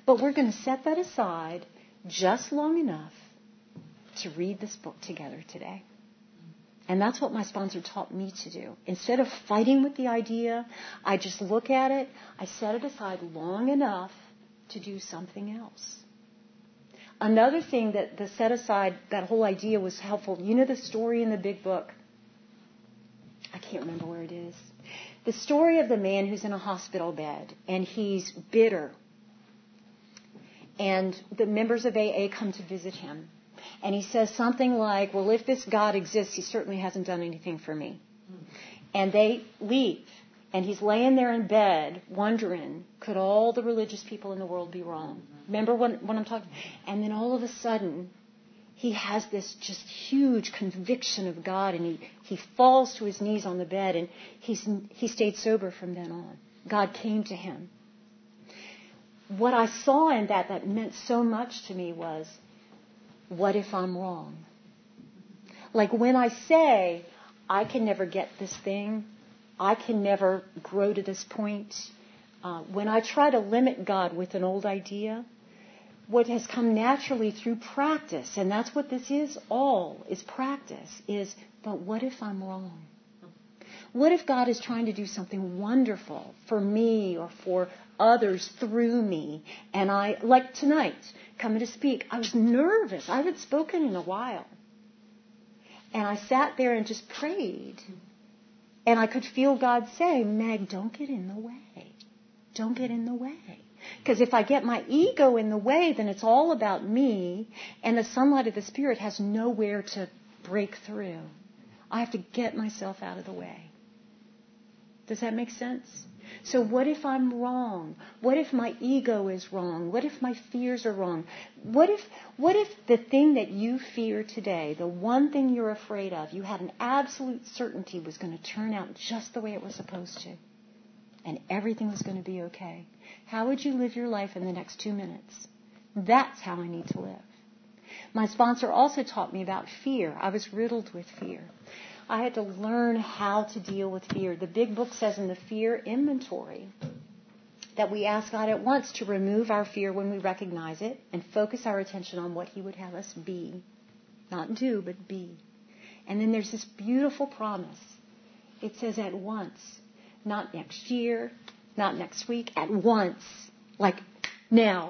But we're going to set that aside just long enough to read this book together today. And that's what my sponsor taught me to do. Instead of fighting with the idea, I just look at it, I set it aside long enough to do something else. Another thing that the set aside, that whole idea was helpful. You know the story in the big book? I can't remember where it is. The story of the man who's in a hospital bed and he's bitter. And the members of A A come to visit him. And he says something like, well, if this God exists, he certainly hasn't done anything for me. And they leave. And he's laying there in bed wondering, could all the religious people in the world be wrong? Remember when, when I'm talking? And then all of a sudden, he has this just huge conviction of God. And he, he falls to his knees on the bed. And he's, he stayed sober from then on. God came to him. What I saw in that that meant so much to me was, what if I'm wrong? Like when I say, I can never get this thing, I can never grow to this point, uh, when I try to limit God with an old idea, what has come naturally through practice, and that's what this is all, is practice, is, but what if I'm wrong? What if God is trying to do something wonderful for me or for others through me? And I, like tonight, coming to speak, I was nervous. I haven't spoken in a while. And I sat there and just prayed. And I could feel God say, Meg, don't get in the way. Don't get in the way. Because if I get my ego in the way, then it's all about me, and the sunlight of the Spirit has nowhere to break through. I have to get myself out of the way. Does that make sense? So what if I'm wrong? What if my ego is wrong? What if my fears are wrong? What if what if the thing that you fear today, the one thing you're afraid of, you had an absolute certainty was going to turn out just the way it was supposed to, and everything was going to be okay? How would you live your life in the next two minutes? That's how I need to live. My sponsor also taught me about fear. I was riddled with fear. I had to learn how to deal with fear. The big book says in the fear inventory that we ask God at once to remove our fear when we recognize it and focus our attention on what he would have us be. Not do, but be. And then there's this beautiful promise. It says at once, not next year, not next week, at once, like now.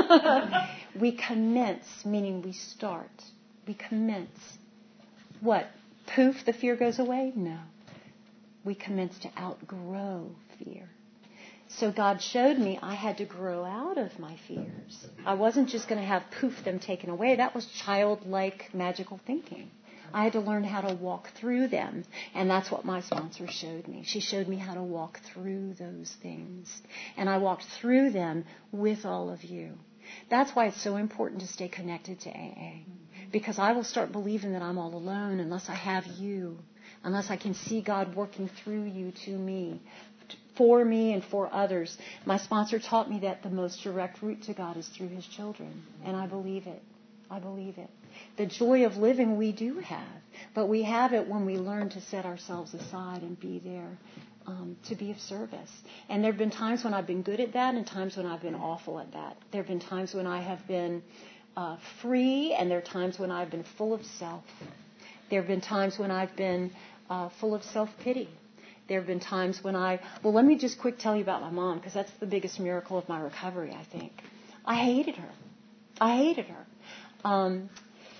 We commence, meaning we start. We commence. What? Poof, the fear goes away? No. We commence to outgrow fear. So God showed me I had to grow out of my fears. I wasn't just going to have poof them taken away. That was childlike magical thinking. I had to learn how to walk through them. And that's what my sponsor showed me. She showed me how to walk through those things. And I walked through them with all of you. That's why it's so important to stay connected to A A. Because I will start believing that I'm all alone unless I have you. Unless I can see God working through you to me, for me and for others. My sponsor taught me that the most direct route to God is through his children. And I believe it. I believe it. The joy of living we do have. But we have it when we learn to set ourselves aside and be there um, to be of service. And there have been times when I've been good at that and times when I've been awful at that. There have been times when I have been uh, free and there are times when I've been full of self. There have been times when I've been uh, full of self-pity. There have been times when I... Well, let me just quick tell you about my mom, because that's the biggest miracle of my recovery, I think. I hated her. I hated her. Um,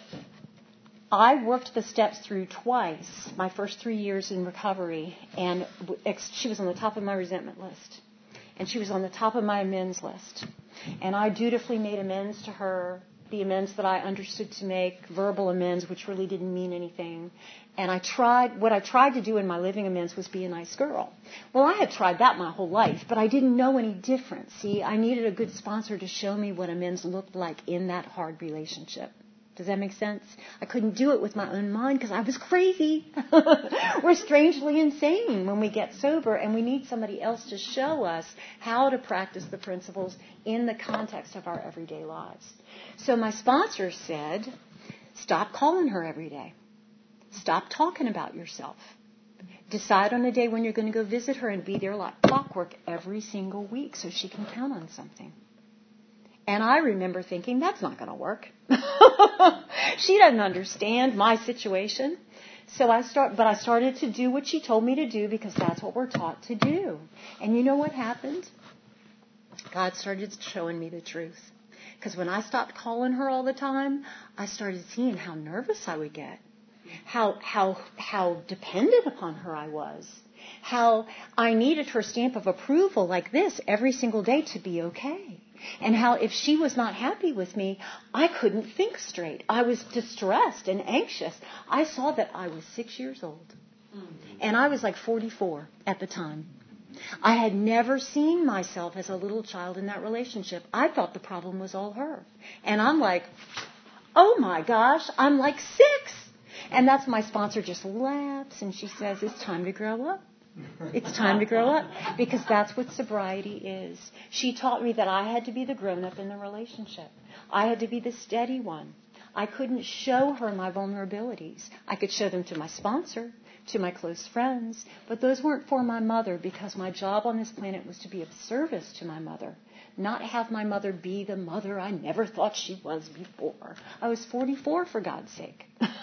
I worked the steps through twice, my first three years in recovery, and she was on the top of my resentment list. And she was on the top of my amends list. And I dutifully made amends to her, the amends that I understood to make, verbal amends, which really didn't mean anything. And I tried, what I tried to do in my living amends was be a nice girl. Well, I had tried that my whole life, but I didn't know any different. See, I needed a good sponsor to show me what amends looked like in that hard relationship. Does that make sense? I couldn't do it with my own mind because I was crazy. We're strangely insane when we get sober, and we need somebody else to show us how to practice the principles in the context of our everyday lives. So my sponsor said, stop calling her every day. Stop talking about yourself. Decide on a day when you're going to go visit her and be there like clockwork every single week so she can count on something. And I remember thinking, that's not going to work. She doesn't understand my situation. So I start, but I started to do what she told me to do because that's what we're taught to do. And you know what happened? God started showing me the truth. Because when I stopped calling her all the time, I started seeing how nervous I would get, how how how dependent upon her I was, how I needed her stamp of approval like this every single day to be okay. And how if she was not happy with me, I couldn't think straight. I was distressed and anxious. I saw that I was six years old. And I was like forty-four at the time. I had never seen myself as a little child in that relationship. I thought the problem was all her. And I'm like, oh my gosh, I'm like six. And that's my sponsor just laughs and she says, it's time to grow up. It's time to grow up, because that's what sobriety is. She taught me that I had to be the grown-up in the relationship. I had to be the steady one. I couldn't show her my vulnerabilities. I could show them to my sponsor, to my close friends, but those weren't for my mother, because my job on this planet was to be of service to my mother, not have my mother be the mother I never thought she was before. I was forty-four, for God's sake.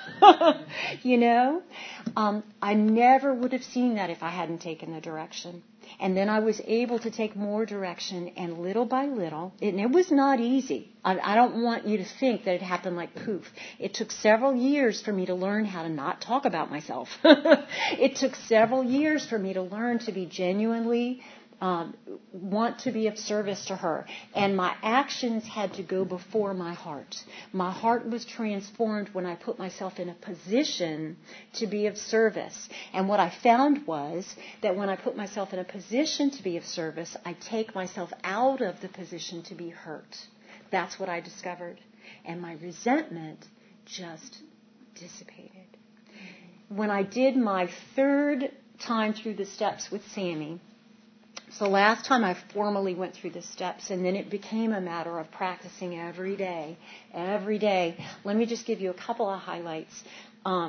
You know? Um, I never would have seen that if I hadn't taken the direction. And then I was able to take more direction, and little by little, and it was not easy. I, I don't want you to think that it happened like poof. It took several years for me to learn how to not talk about myself. It took several years for me to learn to be genuinely Um, want to be of service to her. And my actions had to go before my heart. My heart was transformed when I put myself in a position to be of service. And what I found was that when I put myself in a position to be of service, I take myself out of the position to be hurt. That's what I discovered. And my resentment just dissipated. When I did my third time through the steps with Sammy, it's the last time I formally went through the steps, and then it became a matter of practicing every day, every day. Let me just give you a couple of highlights. Um,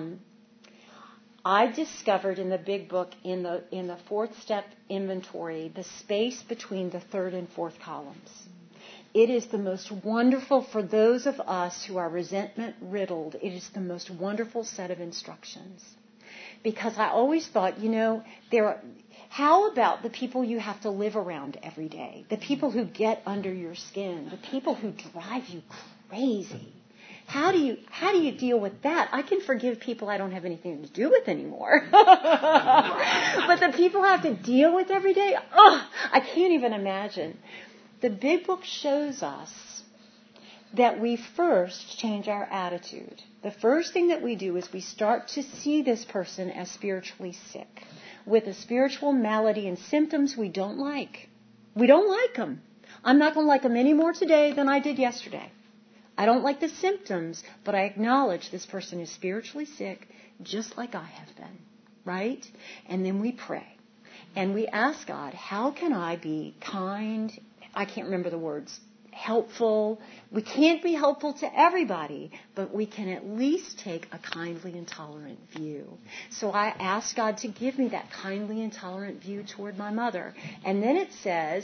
I discovered in the big book, in the in the fourth step inventory, the space between the third and fourth columns. It is the most wonderful, for those of us who are resentment riddled, it is the most wonderful set of instructions. Because I always thought, you know, there are... How about the people you have to live around every day? The people who get under your skin, the people who drive you crazy. How do you how do you deal with that? I can forgive people I don't have anything to do with anymore. But the people I have to deal with every day, oh, I can't even imagine. The big book shows us that we first change our attitude. The first thing that we do is we start to see this person as spiritually sick, with a spiritual malady and symptoms we don't like. We don't like them. I'm not going to like them any more today than I did yesterday. I don't like the symptoms, but I acknowledge this person is spiritually sick, just like I have been, right? And then we pray. And we ask God, how can I be kind? I can't remember the words. Helpful. We can't be helpful to everybody, but we can at least take a kindly and tolerant view. So I asked God to give me that kindly and tolerant view toward my mother. And then it says,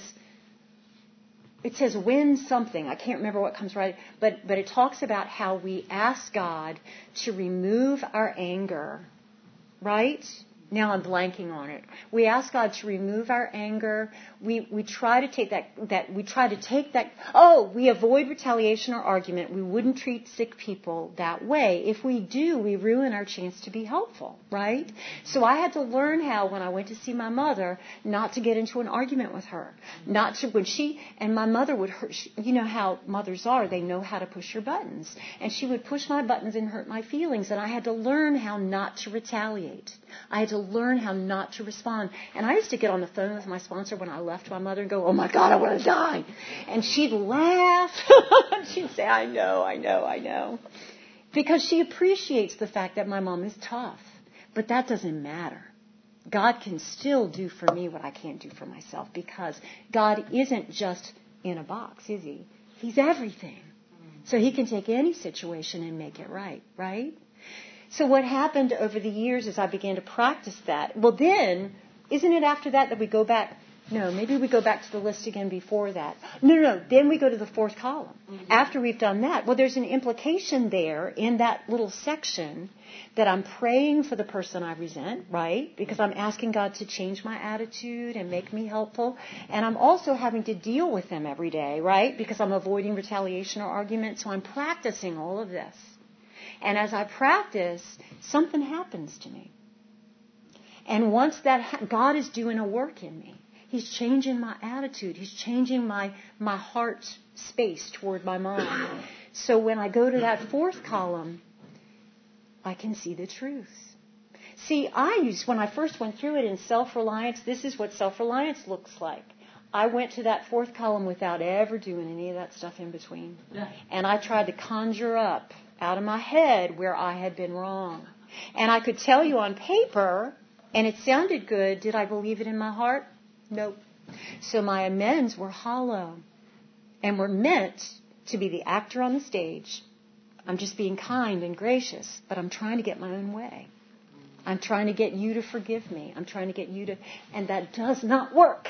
it says when something, I can't remember what comes right, but, but it talks about how we ask God to remove our anger, right? Now I'm blanking on it. We ask God to remove our anger. We we try to take that that we try to take that. Oh, we avoid retaliation or argument. We wouldn't treat sick people that way. If we do, we ruin our chance to be helpful, right? So I had to learn how, when I went to see my mother, not to get into an argument with her. Not to when she and my mother would hurt. You know how mothers are; they know how to push your buttons, and she would push my buttons and hurt my feelings. And I had to learn how not to retaliate. I had to learn how not to respond. And I used to get on the phone with my sponsor when I left my mother and go, oh my God, I want to die. And she'd laugh. She'd say, I know, I know, I know. Because she appreciates the fact that my mom is tough. But that doesn't matter. God can still do for me what I can't do for myself, because God isn't just in a box, is he? He's everything. So he can take any situation and make it right, right? So what happened over the years is I began to practice that. Well, then, isn't it after that that we go back No, maybe we go back to the list again before that. No, no, no. Then we go to the fourth column. Mm-hmm. After we've done that, well, there's an implication there in that little section that I'm praying for the person I resent, right? Because I'm asking God to change my attitude and make me helpful. And I'm also having to deal with them every day, right? Because I'm avoiding retaliation or argument. So I'm practicing all of this. And as I practice, something happens to me. And once that, ha- God is doing a work in me. He's changing my attitude. He's changing my, my heart space toward my mind. So when I go to that fourth column, I can see the truth. See, I used, when I first went through it in self-reliance, this is what self-reliance looks like. I went to that fourth column without ever doing any of that stuff in between. Yeah. And I tried to conjure up out of my head where I had been wrong. And I could tell you on paper, and it sounded good. Did I believe it in my heart? Nope. So my amends were hollow and were meant to be the actor on the stage. I'm just being kind and gracious, but I'm trying to get my own way. I'm trying to get you to forgive me. I'm trying to get you to, and that does not work.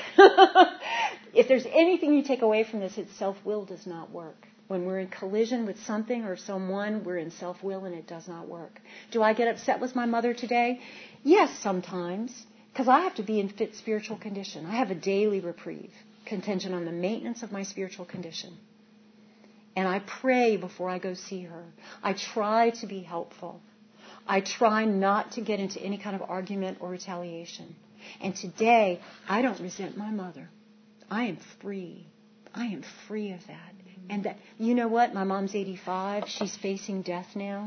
If there's anything you take away from this, it's self-will does not work. When we're in collision with something or someone, we're in self-will and it does not work. Do I get upset with my mother today? Yes, sometimes. Because I have to be in fit spiritual condition. I have a daily reprieve, contingent on the maintenance of my spiritual condition. And I pray before I go see her. I try to be helpful. I try not to get into any kind of argument or retaliation. And today, I don't resent my mother. I am free. I am free of that. And that, you know what? My mom's eighty-five. She's facing death now.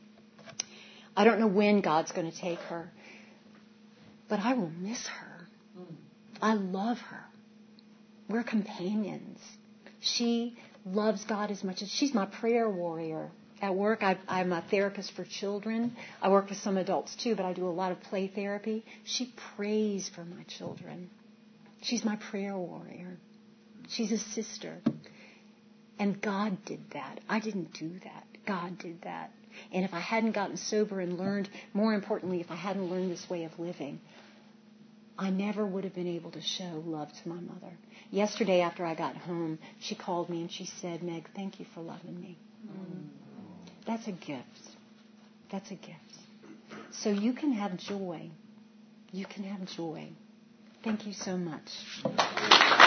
I don't know when God's going to take her. But I will miss her. I love her. We're companions. She loves God as much as she's my prayer warrior. At work, I, I'm a therapist for children. I work with some adults too, but I do a lot of play therapy. She prays for my children. She's my prayer warrior. She's a sister. And God did that. I didn't do that. God did that. And if I hadn't gotten sober and learned, more importantly, if I hadn't learned this way of living, I never would have been able to show love to my mother. Yesterday after I got home, she called me and she said, Meg, thank you for loving me. Mm. That's a gift. That's a gift. So you can have joy. You can have joy. Thank you so much.